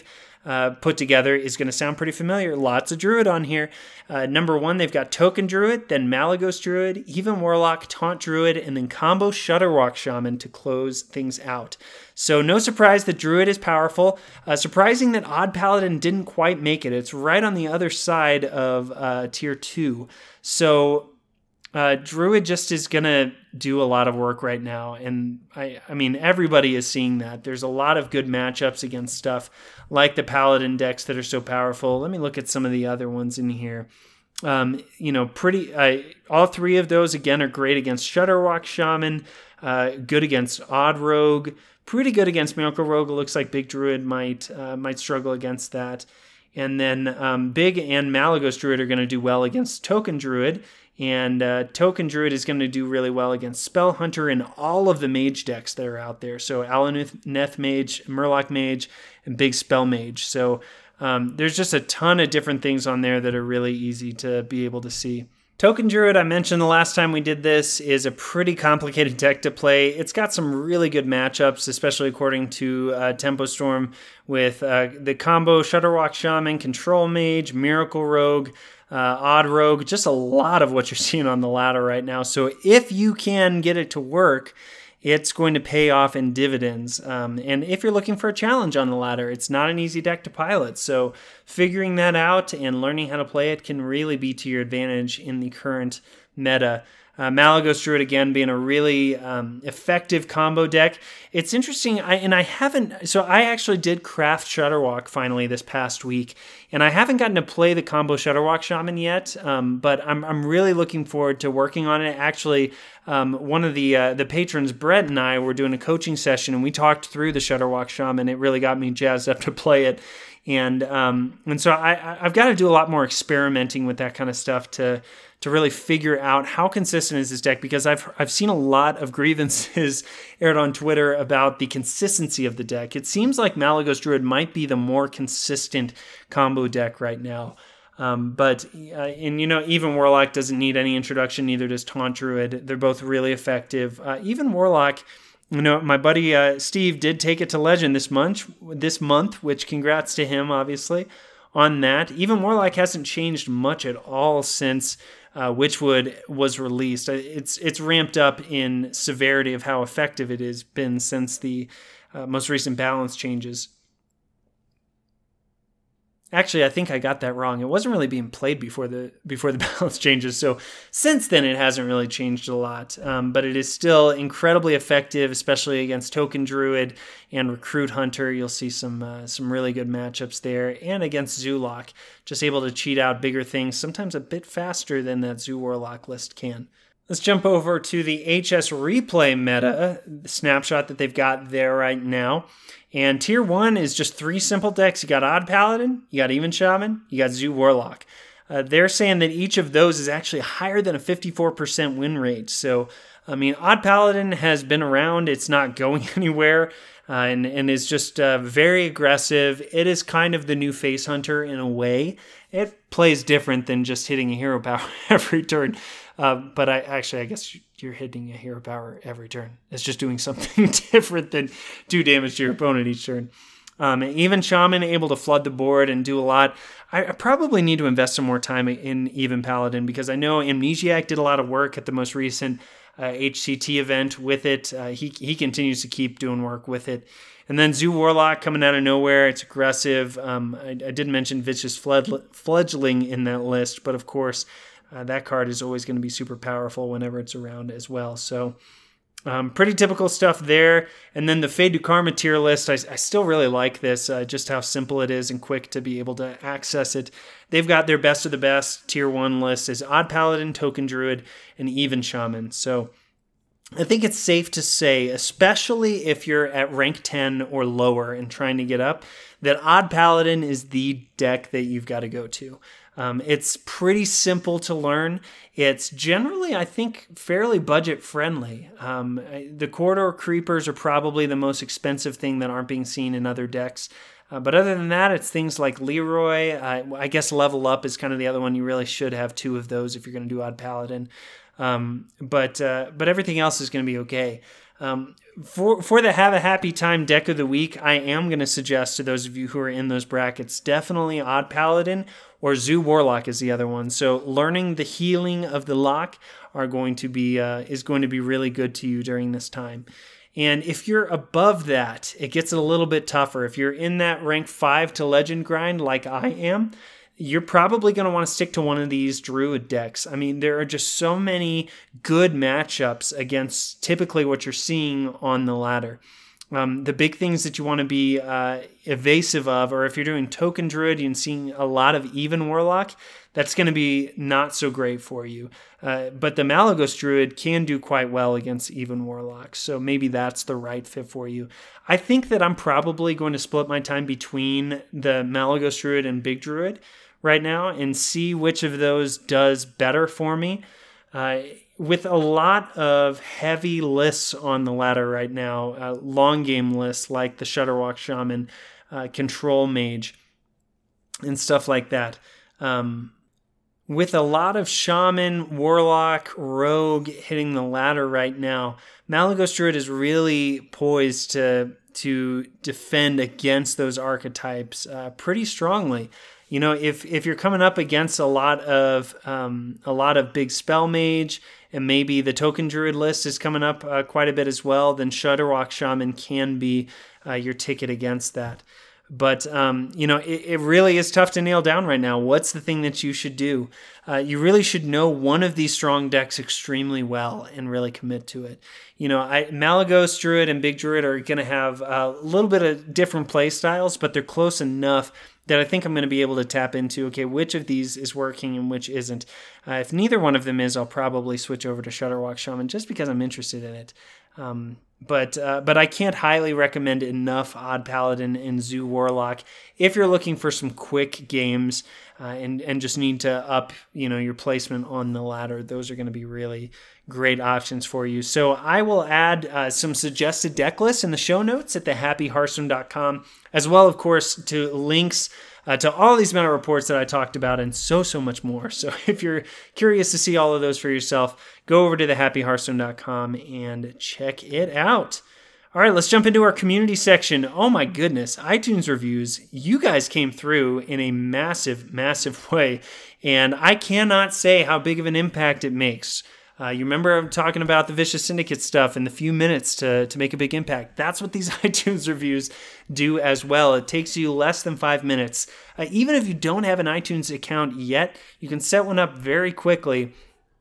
uh, put together is going to sound pretty familiar. Lots of Druid on here. Uh, number one, they've got Token Druid, then Malygos Druid, Even Warlock, Taunt Druid, and then combo Shudderwock Shaman to close things out. So no surprise that Druid is powerful. Uh, surprising that Odd Paladin didn't quite make it. It's right on the other side of uh, tier two. So uh, Druid just is going to do a lot of work right now. And I, I mean, everybody is seeing that. There's a lot of good matchups against stuff like the Paladin decks that are so powerful. Let me look at some of the other ones in here. Um, you know, pretty, uh, all three of those, again, are great against Shudderwock Shaman, uh, good against Odd Rogue, pretty good against Miracle Rogue. It looks like Big Druid might uh, might struggle against that. And then um, Big and Malygos Druid are going to do well against Token Druid. And uh, Token Druid is going to do really well against Spell Hunter and all of the mage decks that are out there. So Alaneth Mage, Murloc Mage, and Big Spell Mage. So um, there's just a ton of different things on there that are really easy to be able to see. Token Druid, I mentioned the last time we did this, is a pretty complicated deck to play. It's got some really good matchups, especially according to uh, Tempo Storm, with uh, the combo Shudderwock Shaman, Control Mage, Miracle Rogue, uh, Odd Rogue, just a lot of what you're seeing on the ladder right now. So if you can get it to work, it's going to pay off in dividends. Um, and if you're looking for a challenge on the ladder, it's not an easy deck to pilot. So figuring that out and learning how to play it can really be to your advantage in the current meta. Uh, Malygos Druid, again, being a really um, effective combo deck. It's interesting, I, and I haven't, so I actually did craft Shudderwock finally this past week, and I haven't gotten to play the combo Shudderwock Shaman yet, um, but I'm I'm really looking forward to working on it. Actually, um, one of the uh, the patrons, Brett, and I were doing a coaching session, and we talked through the Shudderwock Shaman. It really got me jazzed up to play it. And um, and so I, I've got to do a lot more experimenting with that kind of stuff to to really figure out how consistent is this deck, because I've I've seen a lot of grievances aired on Twitter about the consistency of the deck. It seems like Malygos Druid might be the more consistent combo deck right now. Um, but, uh, and you know, even Warlock doesn't need any introduction, neither does Taunt Druid. They're both really effective. Uh, even Warlock, you know, my buddy uh, Steve did take it to Legend this month, this month, which congrats to him, obviously, on that. Even Warlock hasn't changed much at all since uh, Witchwood was released. It's it's ramped up in severity of how effective it has been since the uh, most recent balance changes. Actually, I think I got that wrong. It wasn't really being played before the before the balance changes. So since then, it hasn't really changed a lot. Um, but it is still incredibly effective, especially against Token Druid and Recruit Hunter. You'll see some uh, some really good matchups there. And against Zoolock, just able to cheat out bigger things, sometimes a bit faster than that Zoo Warlock list can. Let's jump over to the H S Replay meta, the snapshot that they've got there right now. And tier one is just three simple decks. You got Odd Paladin, you got Even Shaman, you got Zoo Warlock. Uh, they're saying that each of those is actually higher than a fifty-four percent win rate. So, I mean, Odd Paladin has been around. It's not going anywhere uh, and, and is just uh, very aggressive. It is kind of the new Face Hunter in a way. It plays different than just hitting a hero power every turn. Uh, but I actually, I guess you're hitting a hero power every turn. It's just doing something different than do damage to your opponent each turn. Um, even Shaman able to flood the board and do a lot. I, I probably need to invest some more time in Even Paladin, because I know Amnesiac did a lot of work at the most recent uh, H C T event with it. Uh, he he continues to keep doing work with it. And then Zoo Warlock coming out of nowhere. It's aggressive. Um, I, I did mention Vicious Fledgling in that list, but of course, Uh, that card is always going to be super powerful whenever it's around as well. So um, pretty typical stuff there. And then the Fade to Karma tier list, I, I still really like this, uh, just how simple it is and quick to be able to access it. They've got their best of the best tier one list is Odd Paladin, Token Druid, and Even Shaman. So I think it's safe to say, especially if you're at rank ten or lower and trying to get up, that Odd Paladin is the deck that you've got to go to. Um, it's pretty simple to learn. It's generally, I think, fairly budget friendly. Um, the Corridor Creepers are probably the most expensive thing that aren't being seen in other decks. Uh, but other than that, it's things like Leroy. Uh, I guess Level Up is kind of the other one. You really should have two of those if you're going to do Odd Paladin. Um, but uh, but everything else is going to be okay. Um, for for the Have a Happy Time deck of the week, I am going to suggest to those of you who are in those brackets, definitely Odd Paladin or Zoo Warlock is the other one. So learning the healing of the lock are going to be uh, is going to be really good to you during this time. And if you're above that, it gets a little bit tougher. If you're in that rank five to legend grind like I am, you're probably going to want to stick to one of these Druid decks. I mean, there are just so many good matchups against typically what you're seeing on the ladder. Um, the big things that you want to be uh, evasive of, or if you're doing Token Druid and seeing a lot of even Warlock, that's going to be not so great for you. Uh, but the Malygos Druid can do quite well against even Warlocks, so maybe that's the right fit for you. I think that I'm probably going to split my time between the Malygos Druid and Big Druid right now and see which of those does better for me. Uh, with a lot of heavy lists on the ladder right now, uh, long game lists like the Shudderwock Shaman, uh, Control Mage, and stuff like that. Um, with a lot of Shaman, Warlock, Rogue hitting the ladder right now, Malygos Druid is really poised to to defend against those archetypes uh, pretty strongly. You know, if if you're coming up against a lot of um, a lot of big spell mage, and maybe the Token Druid list is coming up uh, quite a bit as well, then Shudderwock Shaman can be uh, your ticket against that. But, um, you know, it, it really is tough to nail down right now. What's the thing that you should do? Uh, you really should know one of these strong decks extremely well and really commit to it. You know, I, Malygos Druid and Big Druid are going to have a little bit of different play styles, but they're close enough that I think I'm going to be able to tap into, okay, which of these is working and which isn't. Uh, if neither one of them is, I'll probably switch over to Shudderwock Shaman just because I'm interested in it. Um, but uh, but I can't highly recommend enough Odd Paladin and Zoo Warlock if you're looking for some quick games uh, and and just need to up you know your placement on the ladder. Those are going to be really great options for you. So I will add uh, some suggested deck lists in the show notes at the happy hearthstone dot com, as well, of course, to links Uh, to all these meta reports that I talked about and so, so much more. So if you're curious to see all of those for yourself, go over to the happy hearthstone dot com and check it out. All right, let's jump into our community section. Oh my goodness, iTunes reviews. You guys came through in a massive, massive way, and I cannot say how big of an impact it makes. Uh, you remember I'm talking about the Vicious Syndicate stuff in the few minutes to, to make a big impact. That's what these iTunes reviews do as well. It takes you less than five minutes. Uh, even if you don't have an iTunes account yet, you can set one up very quickly.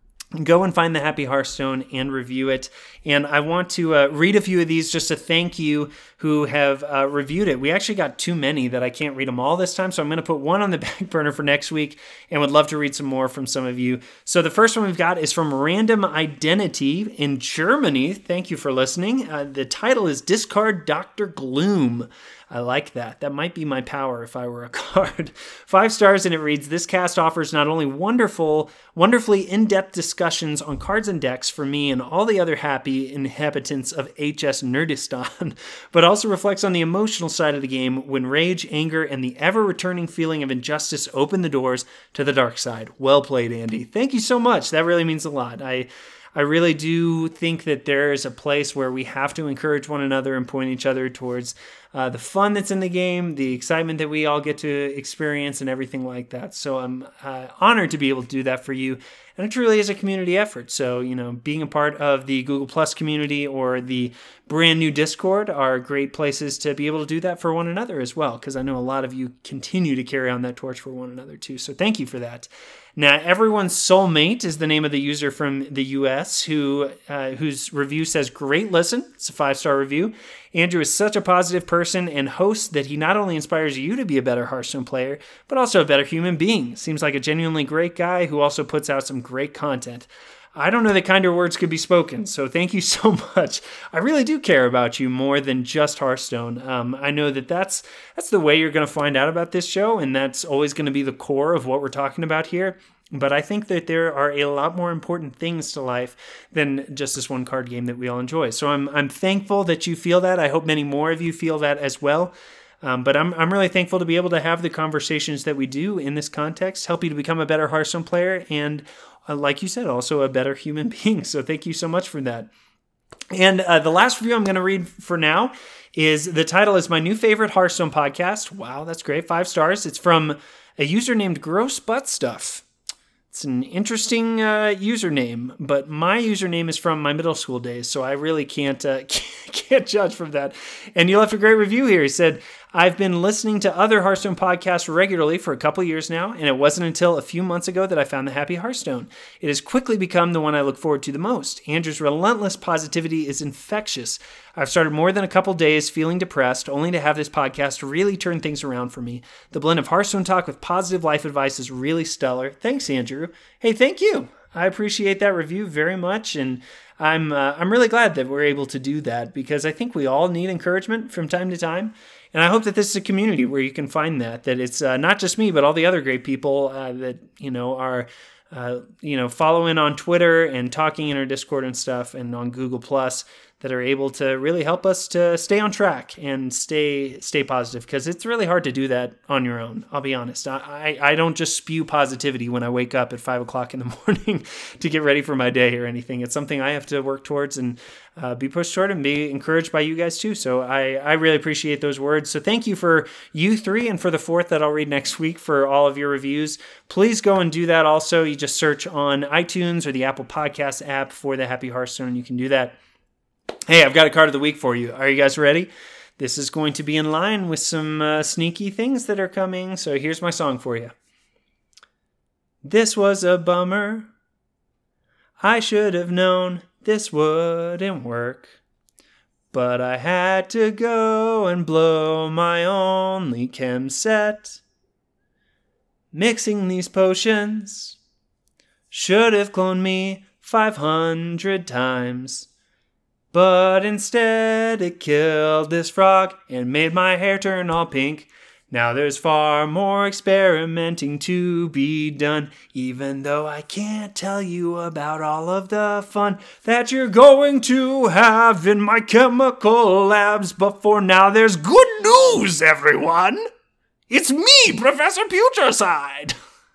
Go and find the Happy Hearthstone and review it. And I want to uh, read a few of these just to thank you who have uh, reviewed it. We actually got too many that I can't read them all this time, so I'm going to put one on the back burner for next week and would love to read some more from some of you. So the first one we've got is from Random Identity in Germany. Thank you for listening. Uh, the title is Discard Doctor Gloom. I like that. That might be my power if I were a card. Five stars, and it reads, this cast offers not only wonderful, wonderfully in-depth discussions on cards and decks for me and all the other happy inhabitants of H S Nerdistan, but also reflects on the emotional side of the game when rage, anger, and the ever-returning feeling of injustice open the doors to the dark side. Well played, Andy. Thank you so much. That really means a lot. I I really do think that there is a place where we have to encourage one another and point each other towards uh, the fun that's in the game, the excitement that we all get to experience, and everything like that. So I'm uh, honored to be able to do that for you. And it truly is a community effort. So, you know, being a part of the Google Plus community or the brand new Discord are great places to be able to do that for one another as well, because I know a lot of you continue to carry on that torch for one another too. So thank you for that. Now, Everyone's Soulmate is the name of the user from the U S who uh, whose review says, great listen. It's a five-star review. Andrew is such a positive person and host that he not only inspires you to be a better Hearthstone player, but also a better human being. Seems like a genuinely great guy who also puts out some great content. I don't know that kinder words could be spoken, so thank you so much. I really do care about you more than just Hearthstone. Um, I know that that's, that's the way you're going to find out about this show, and that's always going to be the core of what we're talking about here. But I think that there are a lot more important things to life than just this one card game that we all enjoy. So I'm I'm thankful that you feel that. I hope many more of you feel that as well. Um, but I'm I'm really thankful to be able to have the conversations that we do in this context, help you to become a better Hearthstone player, and uh, like you said, also a better human being. So thank you so much for that. And uh, the last review I'm going to read for now is, the title is My New Favorite Hearthstone Podcast. Wow, that's great. Five stars. It's from a user named Gross Butt Stuff. It's an interesting uh, username, but my username is from my middle school days, so I really can't uh, can't judge from that. And you left a great review here. He said, I've been listening to other Hearthstone podcasts regularly for a couple years now, and it wasn't until a few months ago that I found the Happy Hearthstone. It has quickly become the one I look forward to the most. Andrew's relentless positivity is infectious. I've started more than a couple days feeling depressed, only to have this podcast really turn things around for me. The blend of Hearthstone talk with positive life advice is really stellar. Thanks, Andrew. Hey, thank you. I appreciate that review very much, and I'm uh, I'm really glad that we're able to do that, because I think we all need encouragement from time to time. And I hope that this is a community where you can find that, that it's uh, not just me, but all the other great people uh, that, you know, are, uh, you know, following on Twitter and talking in our Discord and stuff, and on Google Plus, that are able to really help us to stay on track and stay stay positive, because it's really hard to do that on your own. I'll be honest. I, I don't just spew positivity when I wake up at five o'clock in the morning to get ready for my day or anything. It's something I have to work towards and uh, be pushed toward, and be encouraged by you guys too. So I, I really appreciate those words. So thank you for you three, and for the fourth that I'll read next week, for all of your reviews. Please go and do that also. You just search on iTunes or the Apple Podcast app for the Happy Hearthstone. You can do that. Hey, I've got a card of the week for you. Are you guys ready? This is going to be in line with some uh, sneaky things that are coming. So here's my song for you. This was a bummer. I should have known this wouldn't work. But I had to go and blow my only chem set. Mixing these potions should have cloned me five hundred times. But instead it killed this frog and made my hair turn all pink. Now there's far more experimenting to be done, even though I can't tell you about all of the fun that you're going to have in my chemical labs. But for now, there's good news, everyone. It's me, Professor Putricide.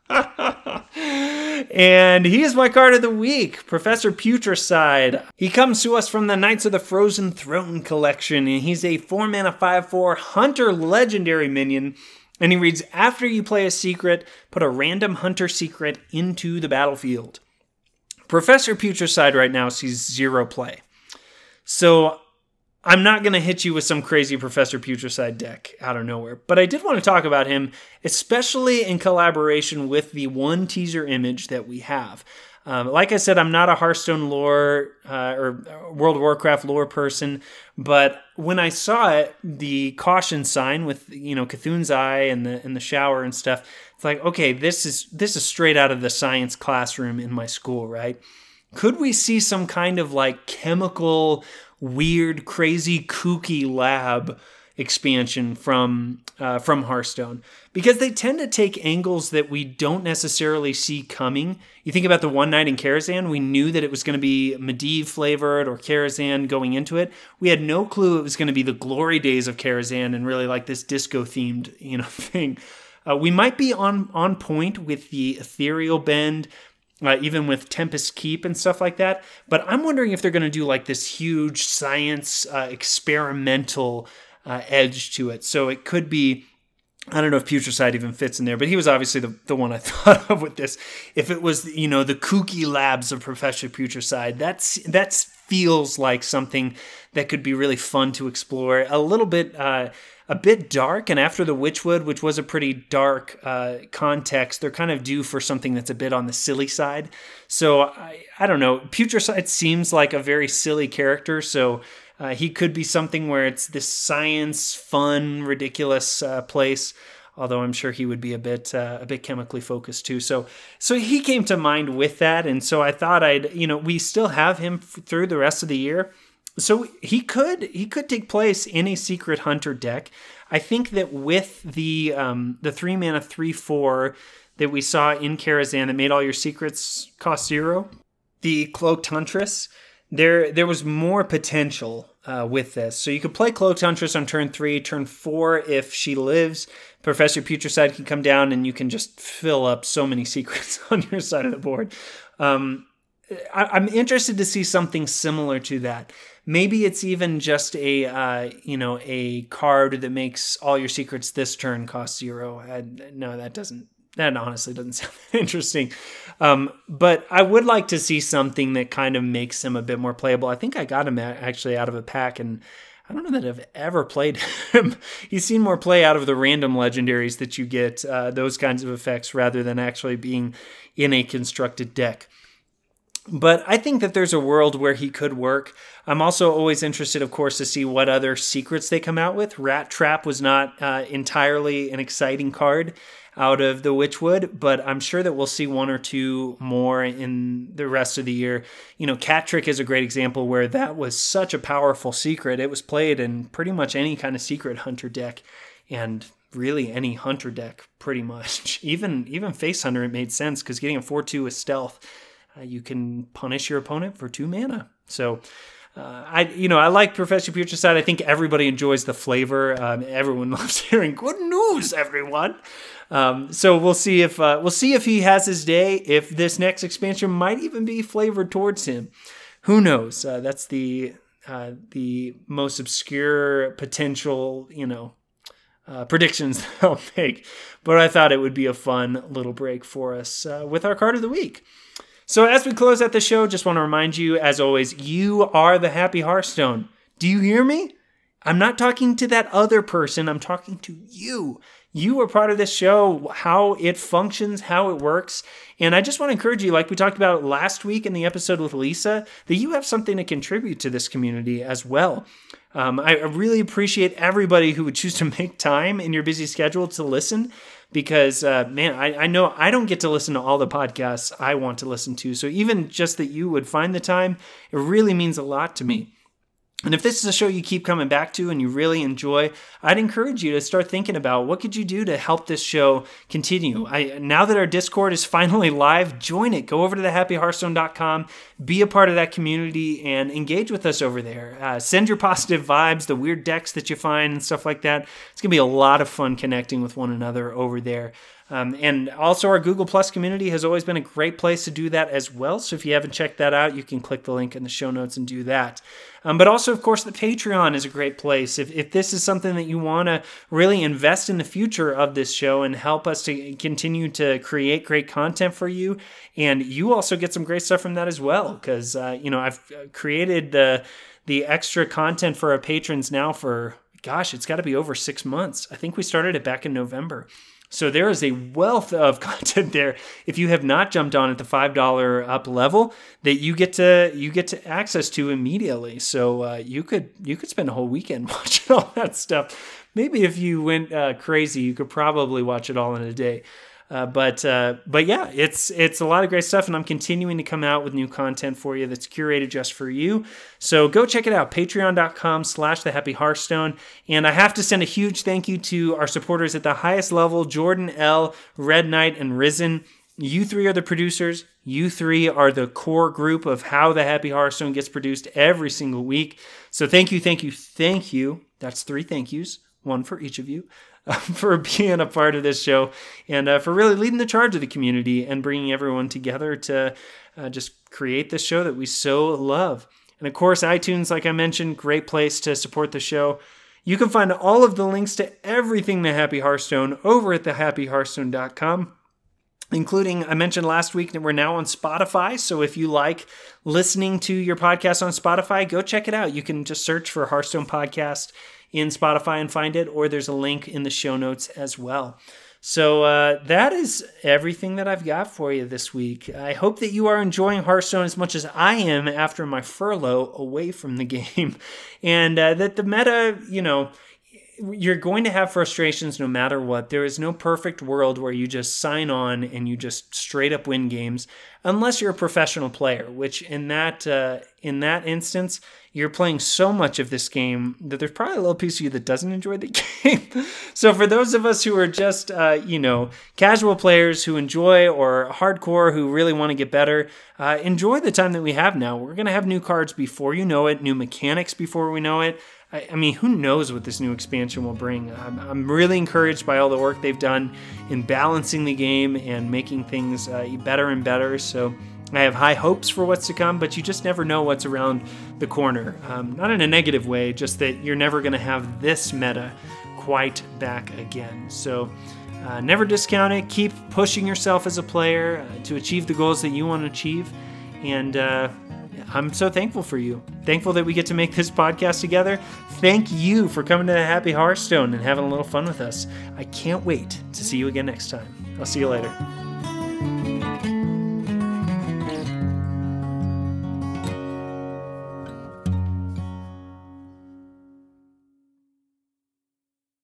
And he is my card of the week, Professor Putricide. He comes to us from the Knights of the Frozen Throne collection, and he's a four mana five four Hunter legendary minion. And he reads, after you play a secret, put a random Hunter secret into the battlefield. Professor Putricide right now sees zero play. So I'm not going to hit you with some crazy Professor Putricide deck out of nowhere, but I did want to talk about him, especially in collaboration with the one teaser image that we have. Um, like I said, I'm not a Hearthstone lore uh, or World of Warcraft lore person, but when I saw it, the caution sign with, you know, Cthulhu's Eye and the and the shower and stuff, it's like, okay, this is this is straight out of the science classroom in my school, right? Could we see some kind of like chemical, weird, crazy, kooky lab expansion from uh, from Hearthstone? Because they tend to take angles that we don't necessarily see coming. You think about the One Night in Karazhan, we knew that it was going to be Medivh flavored or Karazhan going into it. We had no clue it was going to be the glory days of Karazhan and really like this disco themed, you know, thing. Uh, we might be on on point with the ethereal bend, Uh, even with Tempest Keep and stuff like that. But I'm wondering if they're going to do like this huge science uh, experimental uh, edge to it. So it could be, I don't know if Putricide even fits in there, but he was obviously the, the one I thought of with this. If it was, you know, the kooky labs of Professor Putricide, that's that feels like something that could be really fun to explore. A little bit... Uh, A bit dark, and after the Witchwood, which was a pretty dark uh, context, they're kind of due for something that's a bit on the silly side. So, I, I don't know. Putricide seems like a very silly character, so uh, he could be something where it's this science, fun, ridiculous uh, place, although I'm sure he would be a bit uh, a bit chemically focused too. So so he came to mind with that, and so I thought I'd, you know, we still have him f- through the rest of the year. So he could he could take place in a Secret Hunter deck. I think that with the um, the three mana three four that we saw in Karazhan that made all your secrets cost zero, the Cloaked Huntress, there there was more potential uh, with this. So you could play Cloaked Huntress on turn three, turn four if she lives. Professor Putricide can come down and you can just fill up so many secrets on your side of the board. Um, I, I'm interested to see something similar to that. Maybe it's even just a uh, you know a card that makes all your secrets this turn cost zero. I, no, that doesn't. That honestly doesn't sound interesting. Um, but I would like to see something that kind of makes him a bit more playable. I think I got him actually out of a pack, and I don't know that I've ever played him. He's seen more play out of the random legendaries that you get, uh, those kinds of effects, rather than actually being in a constructed deck. But I think that there's a world where he could work. I'm also always interested, of course, to see what other secrets they come out with. Rat Trap was not uh, entirely an exciting card out of the Witchwood, but I'm sure that we'll see one or two more in the rest of the year. You know, Cat Trick is a great example where that was such a powerful secret. It was played in pretty much any kind of secret hunter deck, and really any hunter deck, pretty much. Even even Face Hunter, it made sense, because getting a four two with stealth, uh, you can punish your opponent for two mana. So Uh, I, you know, I like Professor Putricide. I think everybody enjoys the flavor. Um, everyone loves hearing good news, everyone. Um, so we'll see if uh, we'll see if he has his day. If this next expansion might even be flavored towards him, who knows? Uh, that's the uh, the most obscure potential, you know, uh, predictions that I'll make. But I thought it would be a fun little break for us uh, with our card of the week. So as we close out the show, just want to remind you, as always, you are the Happy Hearthstone. Do you hear me? I'm not talking to that other person. I'm talking to you. You are part of this show, how it functions, how it works. And I just want to encourage you, like we talked about last week in the episode with Lisa, that you have something to contribute to this community as well. Um, I really appreciate everybody who would choose to make time in your busy schedule to listen. Because, uh, man, I, I know I don't get to listen to all the podcasts I want to listen to. So even just that you would find the time, it really means a lot to me. And if this is a show you keep coming back to and you really enjoy, I'd encourage you to start thinking about what could you do to help this show continue. I, now that our Discord is finally live, join it. Go over to the happy hearthstone dot com, be a part of that community, and engage with us over there. Uh, send your positive vibes, the weird decks that you find and stuff like that. It's going to be a lot of fun connecting with one another over there. Um, and also our Google Plus community has always been a great place to do that as well. So if you haven't checked that out, you can click the link in the show notes and do that. Um, but also, of course, the Patreon is a great place. If, if this is something that you want to really invest in the future of this show and help us to continue to create great content for you, and you also get some great stuff from that as well. Because, uh, you know, I've created the, the extra content for our patrons now for, gosh, it's got to be over six months. I think we started it back in November. So there is a wealth of content there. If you have not jumped on at the five dollars up level, that you get to you get to access to immediately. So uh, you could you could spend a whole weekend watching all that stuff. Maybe if you went uh, crazy, you could probably watch it all in a day. Uh, but uh, but yeah, it's it's a lot of great stuff, and I'm continuing to come out with new content for you that's curated just for you. So go check it out, patreon dot com slash the happy hearthstone. And I have to send a huge thank you to our supporters at the highest level, Jordan L, Red Knight, and Risen. You three are the producers. You three are the core group of how the Happy Hearthstone gets produced every single week. So thank you, thank you, thank you. That's three thank yous, one for each of you. Uh, for being a part of this show, and uh, for really leading the charge of the community and bringing everyone together to uh, just create this show that we so love. And of course, iTunes, like I mentioned, great place to support the show. You can find all of the links to everything The Happy Hearthstone over at the happy hearthstone dot com, including, I mentioned last week that we're now on Spotify. So if you like listening to your podcast on Spotify, go check it out. You can just search for Hearthstone Podcast in Spotify and find it, or there's a link in the show notes as well. So uh, that is everything that I've got for you this week. I hope that you are enjoying Hearthstone as much as I am after my furlough away from the game, and uh, that the meta, you know, you're going to have frustrations no matter what. There is no perfect world where you just sign on and you just straight up win games, unless you're a professional player, which in that uh, in that instance, you're playing so much of this game that there's probably a little piece of you that doesn't enjoy the game. So for those of us who are just, uh, you know, casual players who enjoy, or hardcore who really want to get better, uh, enjoy the time that we have now. We're going to have new cards before you know it, new mechanics before we know it. I, I mean, who knows what this new expansion will bring? I'm, I'm really encouraged by all the work they've done in balancing the game and making things uh, better and better. So I have high hopes for what's to come, but you just never know what's around the corner. Um, not in a negative way, just that you're never going to have this meta quite back again. So uh, never discount it. Keep pushing yourself as a player uh, to achieve the goals that you want to achieve. And uh, I'm so thankful for you. Thankful that we get to make this podcast together. Thank you for coming to the Happy Hearthstone and having a little fun with us. I can't wait to see you again next time. I'll see you later.